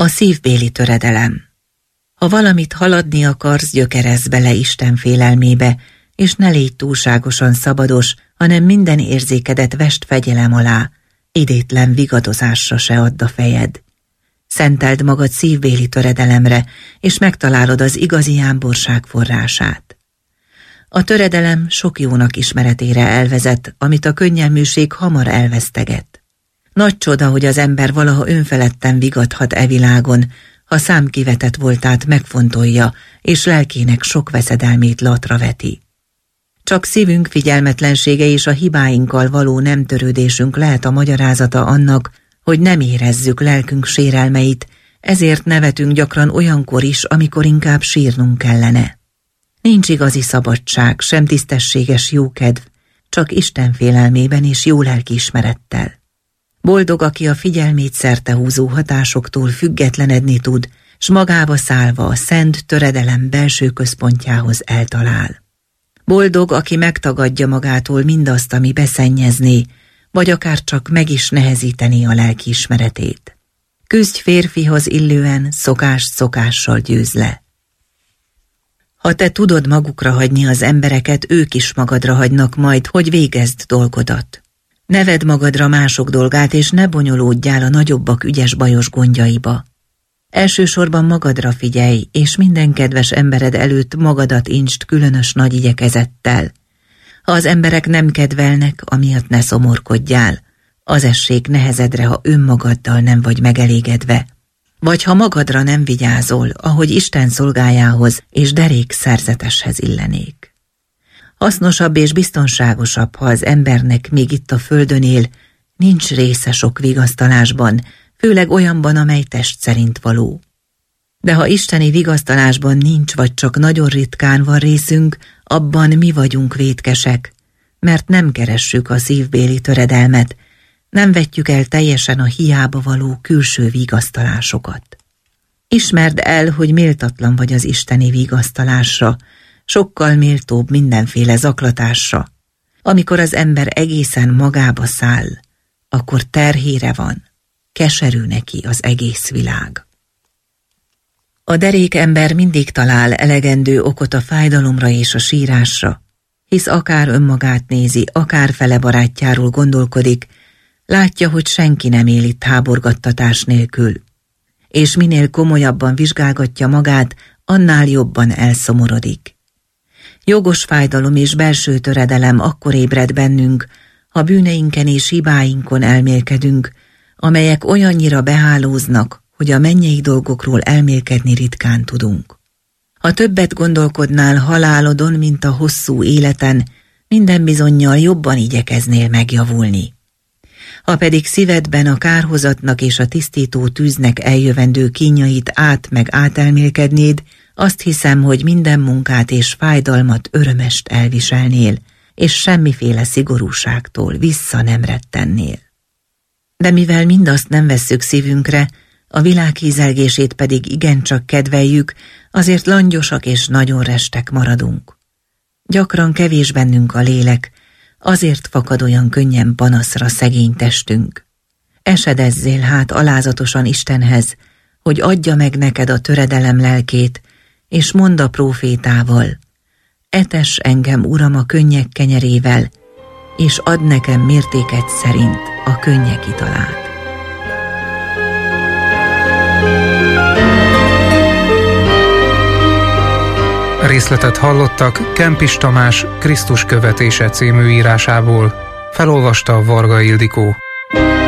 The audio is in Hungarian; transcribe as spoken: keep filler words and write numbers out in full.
A szívbéli töredelem. Ha valamit haladni akarsz, gyökerezz bele Isten félelmébe, és ne légy túlságosan szabados, hanem minden érzékedet vest fegyelem alá, idétlen vigadozásra se add a fejed. Szenteld magad szívbéli töredelemre, és megtalálod az igazi jámborság forrását. A töredelem sok jónak ismeretére elvezet, amit a könnyelműség hamar elveszteget. Nagy csoda, hogy az ember valaha önfeledten vigadhat e világon, ha számkivetett voltát megfontolja, és lelkének sok veszedelmét latra veti. Csak szívünk figyelmetlensége és a hibáinkkal való nem törődésünk lehet a magyarázata annak, hogy nem érezzük lelkünk sérelmeit, ezért nevetünk gyakran olyankor is, amikor inkább sírnunk kellene. Nincs igazi szabadság, sem tisztességes jókedv, csak Isten félelmében és jó lelkiismerettel. Boldog, aki a figyelmét szerte-húzó hatásoktól függetlenedni tud, s magába szállva a szent töredelem belső központjához eltalál. Boldog, aki megtagadja magától mindazt, ami beszennyezné, vagy akár csak meg is nehezíteni a lelkiismeretét. Küzdj férfihoz illően, szokást szokással győz le. Ha te tudod magukra hagyni az embereket, ők is magadra hagynak majd, hogy végezd dolgodat. Ne vedd magadra mások dolgát, és ne bonyolódjál a nagyobbak ügyes bajos gondjaiba. Elsősorban magadra figyelj, és minden kedves embered előtt magadat intsd különös nagy igyekezettel. Ha az emberek nem kedvelnek, amiatt ne szomorkodjál, az essék nehezedre, ha önmagaddal nem vagy megelégedve. Vagy ha magadra nem vigyázol, ahogy Isten szolgájához és derék szerzeteshez illenék. Hasznosabb és biztonságosabb, ha az embernek még itt a földön él, nincs része sok vigasztalásban, főleg olyanban, amely test szerint való. De ha isteni vigasztalásban nincs, vagy csak nagyon ritkán van részünk, abban mi vagyunk vétkesek, mert nem keressük a szívbéli töredelmet, nem vetjük el teljesen a hiába való külső vigasztalásokat. Ismerd el, hogy méltatlan vagy az isteni vigasztalásra, sokkal méltóbb mindenféle zaklatásra. Amikor az ember egészen magába száll, akkor terhére van, keserű neki az egész világ. A derék ember mindig talál elegendő okot a fájdalomra és a sírásra, hisz akár önmagát nézi, akár fele barátjáról gondolkodik, látja, hogy senki nem él itt háborgattatás nélkül, és minél komolyabban vizsgálgatja magát, annál jobban elszomorodik. Jogos fájdalom és belső töredelem akkor ébred bennünk, ha bűneinken és hibáinkon elmélkedünk, amelyek olyannyira behálóznak, hogy a mennyei dolgokról elmélkedni ritkán tudunk. Ha többet gondolkodnál halálodon, mint a hosszú életen, minden bizonnyal jobban igyekeznél megjavulni. Ha pedig szívedben a kárhozatnak és a tisztító tűznek eljövendő kínjait át meg átelmélkednéd, azt hiszem, hogy minden munkát és fájdalmat örömest elviselnél, és semmiféle szigorúságtól vissza nem rettennél. De mivel mindazt nem vesszük szívünkre, a világ hízelgését pedig igencsak kedveljük, azért langyosak és nagyon restek maradunk. Gyakran kevés bennünk a lélek, azért fakad olyan könnyen panaszra szegény testünk. Esedezzél hát alázatosan Istenhez, hogy adja meg neked a töredelem lelkét, és mondd a prófétával: etess engem, Uram, a könnyek kenyerével, és add nekem mértéket szerint a könnyek italát. Részletet hallottak Kempis Tamás Krisztus követése című írásából. Felolvasta Varga Ildikó.